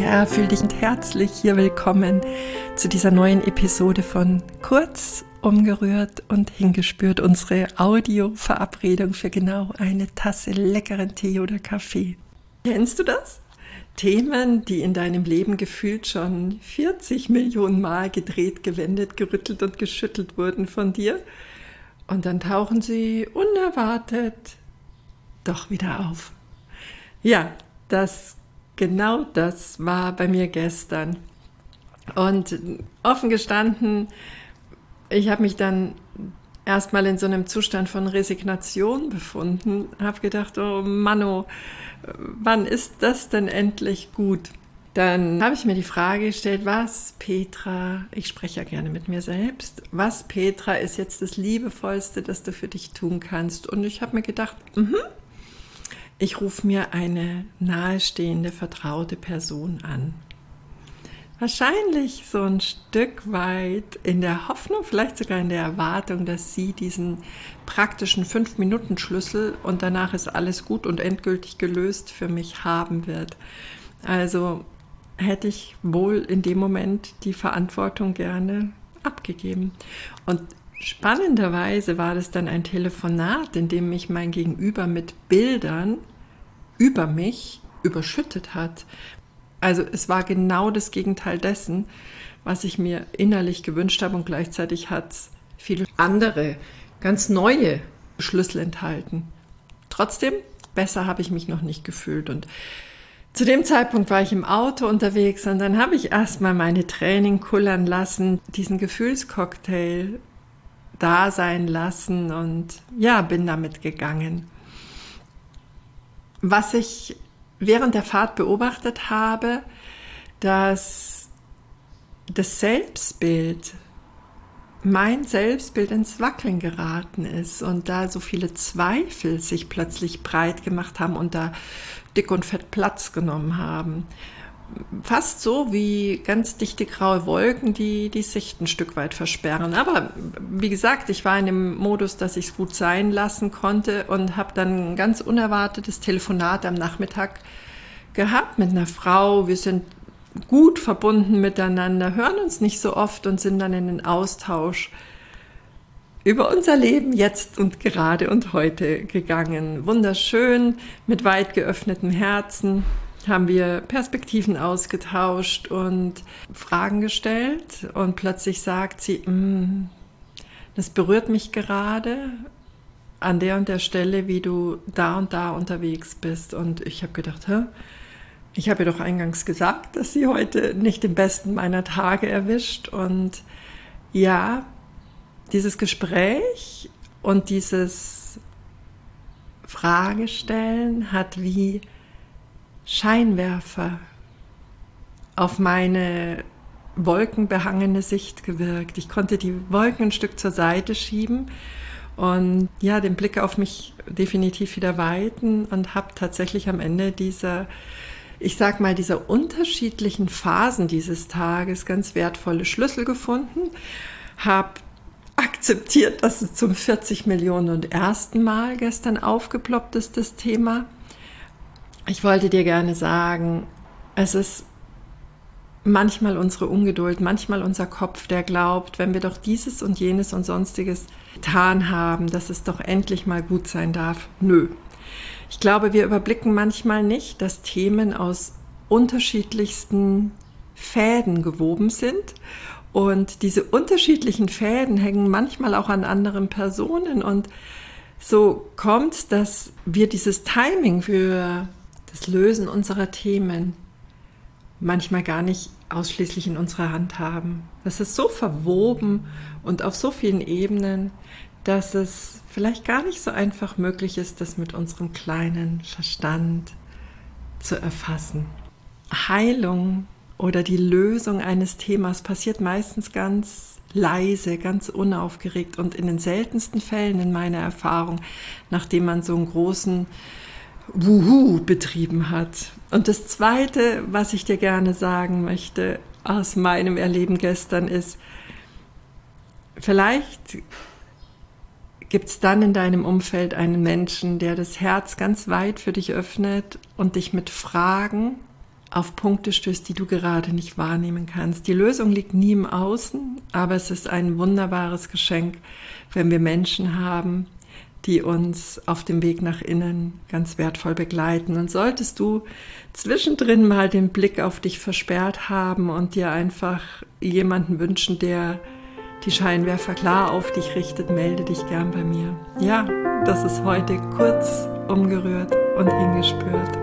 Ja, fühl dich herzlich hier willkommen zu dieser neuen Episode von Kurz, umgerührt und hingespürt. Unsere Audio-Verabredung für genau eine Tasse leckeren Tee oder Kaffee. Kennst du das? Themen, die in deinem Leben gefühlt schon 40 Millionen Mal gedreht, gewendet, gerüttelt und geschüttelt wurden von dir. Und dann tauchen sie unerwartet doch wieder auf. Ja, genau das war bei mir gestern. Und offen gestanden, ich habe mich dann erstmal in so einem Zustand von Resignation befunden, habe gedacht, oh Mann, wann ist das denn endlich gut? Dann habe ich mir die Frage gestellt, was Petra, ich spreche ja gerne mit mir selbst, was Petra ist jetzt das Liebevollste, das du für dich tun kannst? Und ich habe mir gedacht, ich rufe mir eine nahestehende, vertraute Person an. Wahrscheinlich so ein Stück weit in der Hoffnung, vielleicht sogar in der Erwartung, dass sie diesen praktischen 5-Minuten-Schlüssel und danach ist alles gut und endgültig gelöst für mich haben wird. Also hätte ich wohl in dem Moment die Verantwortung gerne abgegeben. Und spannenderweise war das dann ein Telefonat, in dem mich mein Gegenüber mit Bildern über mich überschüttet hat. Also es war genau das Gegenteil dessen, was ich mir innerlich gewünscht habe und gleichzeitig hat es viele andere, ganz neue Schlüssel enthalten. Trotzdem, besser habe ich mich noch nicht gefühlt und zu dem Zeitpunkt war ich im Auto unterwegs und dann habe ich erstmal meine Tränen kullern lassen, diesen Gefühlscocktail da sein lassen und ja, bin damit gegangen. Was ich während der Fahrt beobachtet habe, dass das Selbstbild, mein Selbstbild ins Wackeln geraten ist und da so viele Zweifel sich plötzlich breit gemacht haben und da dick und fett Platz genommen haben. Fast so wie ganz dichte graue Wolken, die die Sicht ein Stück weit versperren. Aber wie gesagt, ich war in dem Modus, dass ich es gut sein lassen konnte und habe dann ein ganz unerwartetes Telefonat am Nachmittag gehabt mit einer Frau. Wir sind gut verbunden miteinander, hören uns nicht so oft und sind dann in den Austausch über unser Leben jetzt und gerade und heute gegangen. Wunderschön, mit weit geöffnetem Herzen haben wir Perspektiven ausgetauscht und Fragen gestellt und plötzlich sagt sie, das berührt mich gerade an der und der Stelle, wie du da und da unterwegs bist. Und ich habe gedacht, ich habe ihr doch eingangs gesagt, dass sie heute nicht den besten meiner Tage erwischt. Und ja, dieses Gespräch und dieses Fragestellen hat wie Scheinwerfer auf meine wolkenbehangene Sicht gewirkt. Ich konnte die Wolken ein Stück zur Seite schieben und ja, den Blick auf mich definitiv wieder weiten und habe tatsächlich am Ende dieser unterschiedlichen Phasen dieses Tages ganz wertvolle Schlüssel gefunden, habe akzeptiert, dass es zum 40 Millionen und ersten Mal gestern aufgeploppt ist, das Thema. Ich wollte dir gerne sagen, es ist manchmal unsere Ungeduld, manchmal unser Kopf, der glaubt, wenn wir doch dieses und jenes und sonstiges getan haben, dass es doch endlich mal gut sein darf. Nö. Ich glaube, wir überblicken manchmal nicht, dass Themen aus unterschiedlichsten Fäden gewoben sind und diese unterschiedlichen Fäden hängen manchmal auch an anderen Personen und so kommt es, dass wir dieses Timing für das Lösen unserer Themen manchmal gar nicht ausschließlich in unserer Hand haben. Das ist so verwoben und auf so vielen Ebenen, dass es vielleicht gar nicht so einfach möglich ist, das mit unserem kleinen Verstand zu erfassen. Heilung oder die Lösung eines Themas passiert meistens ganz leise, ganz unaufgeregt und in den seltensten Fällen in meiner Erfahrung, nachdem man so einen großen Wuhu betrieben hat. Und das Zweite, was ich dir gerne sagen möchte aus meinem Erleben gestern ist, vielleicht gibt es dann in deinem Umfeld einen Menschen, der das Herz ganz weit für dich öffnet und dich mit Fragen auf Punkte stößt, die du gerade nicht wahrnehmen kannst. Die Lösung liegt nie im Außen, aber es ist ein wunderbares Geschenk, wenn wir Menschen haben, die uns auf dem Weg nach innen ganz wertvoll begleiten. Und solltest du zwischendrin mal den Blick auf dich versperrt haben und dir einfach jemanden wünschen, der die Scheinwerfer klar auf dich richtet, melde dich gern bei mir. Ja, das ist heute kurz umgerührt und hingespürt.